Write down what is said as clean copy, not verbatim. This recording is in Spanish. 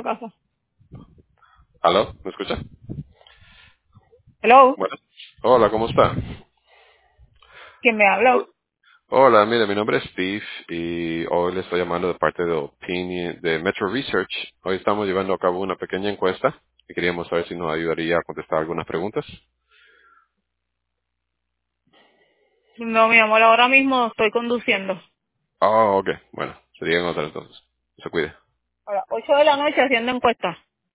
casa. ¿Aló? ¿Me escucha? Hello, Bueno. Hola, ¿cómo está? ¿quién me habla? Hola, mire, mi nombre es Steve y hoy le estoy llamando de parte de Opinion, de Metro Research. Hoy estamos llevando a cabo una pequeña encuesta y queríamos saber si nos ayudaría a contestar algunas preguntas. No, mi amor, ahora mismo estoy conduciendo. Ah, ok. Bueno, sería en otra entonces. Se cuide. A las 8 de la noche haciendo encuestas.